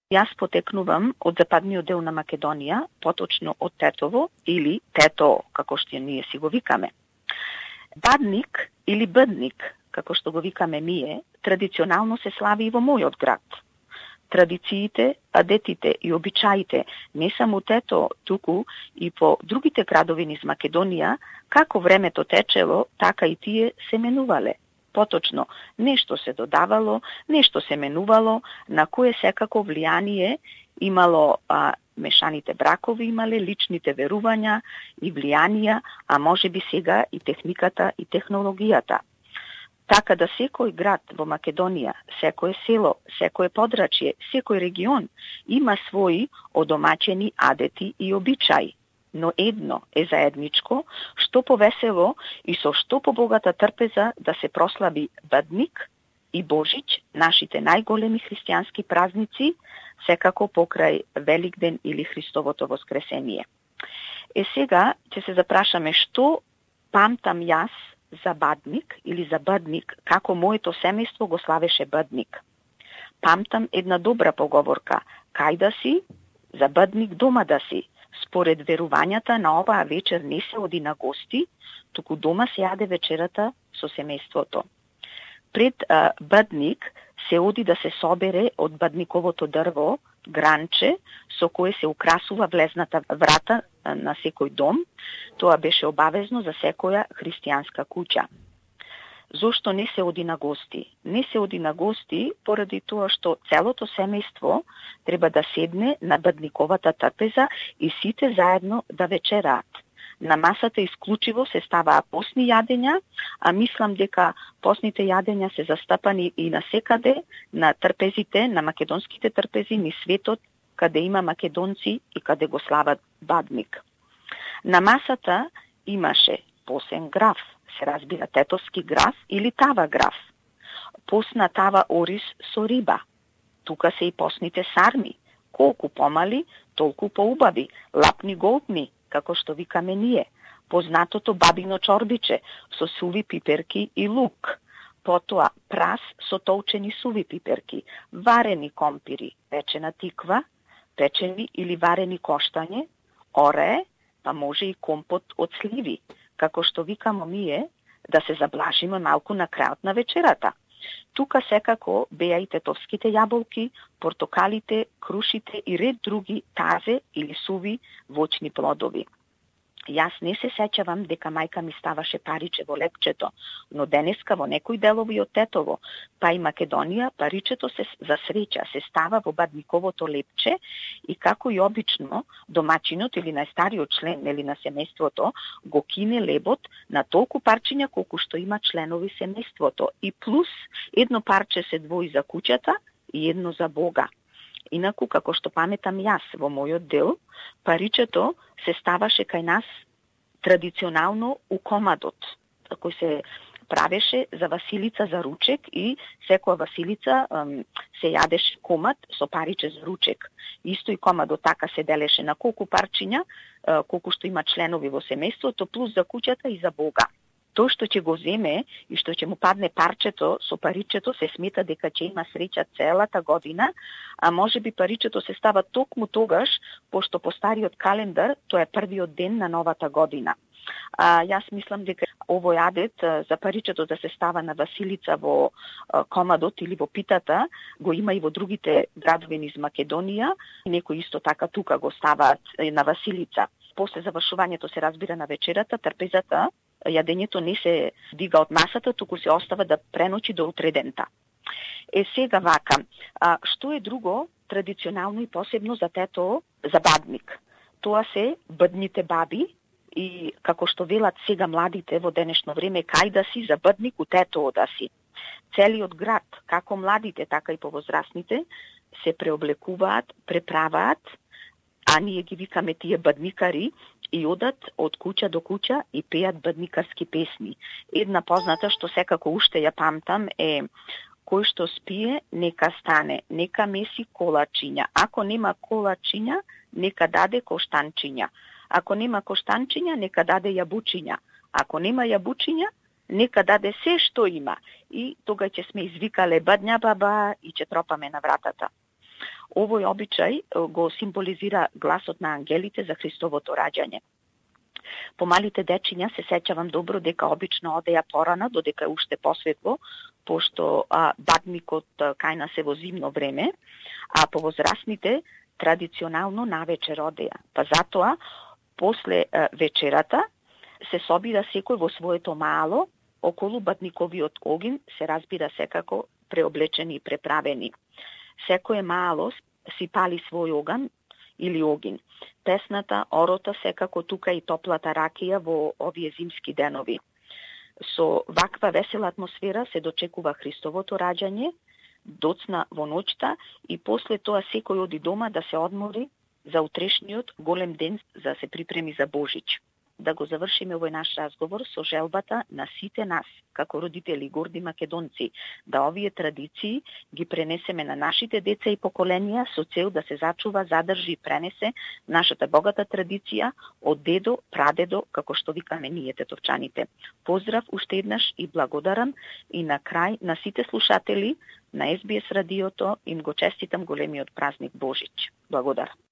Јас потекнувам од западниот дел на Македонија, поточно од Тетово или Тето, како што ние си го викаме. Бадник или Бъдник, како што го викаме ние, традиционално се слави и во мојот град. Традициите, адетите и обичаите не само Тето, туку и по другите градови низ Македонија, како времето течело, така и тие се менувале. Поточно, нешто се додавало, нешто се менувало, на кое секако влијание имало мешаните бракови, имале личните верувања и влијанија, а може би сега и техниката и технологијата. Така да секој град во Македонија, секое село, секое подрачје, секој регион има своји одомачени адети и обичаи. Но едно е заедничко, што повесело и со што побогата трпеза да се прослави Бъдник и Божич, нашите најголеми христијански празници, секако покрај Великден или Христовото воскресение. Сега ќе се запрашаме што памтам јас за Бадник или за Бъдник, како моето семејство го славеше Бъдник. Памтам една добра поговорка: кај да си, за Бъдник дома да си. Според верувањата на оваа вечер не се оди на гости, туку дома се јаде вечерата со семејството. Пред Бъдник се оди да се собере од бадниковото дрво гранче со кое се украсува влезната врата на секој дом. Тоа беше обавезно за секоја христијанска куќа. Зошто не се оди на гости? Не се оди на гости поради тоа што целото семејство треба да седне на Бъдниковата трпеза и сите заедно да вечераат. На масата исклучиво се ставаа постни јадења, а мислам дека постните јадења се застапани и насекаде на трпезите, на македонските трпези низ светот, каде има македонци и каде го слават Бадник. На масата имаше посен граф, се разбира тетовски граф или тава граф. Посна тава ориз со риба. Тука се и посните сарми. Колку помали, толку поубави, лапни голтни, како што викаме ние. Познатото бабино чорбиче со суви пиперки и лук. Потоа прас со толчени суви пиперки, варени компири, печена тиква, печени или варени коштање, орее, па може и компот од сливи, како што викамо ние, да се заблажиме малку на крајот на вечерата. Тука секако беа и тетовските јаболки, портокалите, крушите и ред други тазе или суви воќни плодови. Јас не се сеќавам дека мајка ми ставаше париче во лепчето, но денеска во некои делови од Тетово, па и Македонија, паричето се за среќа се става во бадниковото лепче и како и обично домачинот или најстариот член или на семејството го кине лебот на толку парчиња колку што има членови семејството и плюс едно парче се двои за куќата и едно за Бога. Инаку, како што паметам јас во мојот дел, паричето се ставаше кај нас традиционално у комадот, кој се правеше за Василица за ручек и секоја Василица се јадеше комад со париче за ручек. Исто и комадот така се делеше на колку парчиња, колку што има членови во семејството, плюс за куќата и за Бога. Тој што ќе го земе и што ќе му падне парчето со паричето се смета дека ќе има среќа целата година, а може би паричето се става токму тогаш, пошто по стариот календар тоа е првиот ден на новата година. Јас мислам дека овој адет за паричето да се става на Василица во комадот или во питата го има и во другите градови низ Македонија. Некои исто така тука го ставаат на Василица. После завршувањето се разбира на вечерата, трпезата, јадењето не се дига од масата, туку се остава да преночи до утредента. Сега вака, што е друго традиционално и посебно за Тето, за Бадник? Тоа се бъдните баби и како што велат сега младите во денешно време, кај да си, за Бъдник у Тето да си. Целиот град, како младите, така и повозрастните, се преоблекуваат, преправаат, а ние ги викаме тие бадникари, и одат од куќа до куќа и пеат бадникарски песни. Една позната што секако уште ја памтам е: кој што спие, нека стане, нека меси колачиња. Ако нема колачиња, нека даде коштанчиња. Ако нема коштанчиња, нека даде јабучиња. Ако нема јабучиња, нека даде се што има. И тога ќе сме извикале бадња баба и ќе тропаме на вратата. Овој обичај го символизира гласот на ангелите за Христовото раѓање. Помалите дечиња се сеќавам добро дека обично одеја порана, додека уште посветло, пошто бадникот кај нас е во зимно време, а повозрасните традиционално навечер одеја. Па затоа, после вечерата, се собира секој во своето мало, околу бадниковиот огин, се разбира секако преоблечени и преправени. Секој мало си пали свој оган или огин. Тесната, орота, секако тука и топлата ракија во овие зимски денови. Со ваква весела атмосфера се дочекува Христовото раѓање, доцна во ноќта и после тоа секој оди дома да се одмори за утрешниот голем ден за се припреми за Божич. Да го завршиме овој наш разговор со желбата на сите нас, како родители горди македонци, да овие традиции ги пренесеме на нашите деца и поколенија со цел да се зачува, задржи и пренесе нашата богата традиција од дедо, прадедо, како што викаме ние тетовчаните. Поздрав уште еднаш и благодарам и на крај на сите слушатели на СБС радиото им го честитам големиот празник Божич. Благодарам.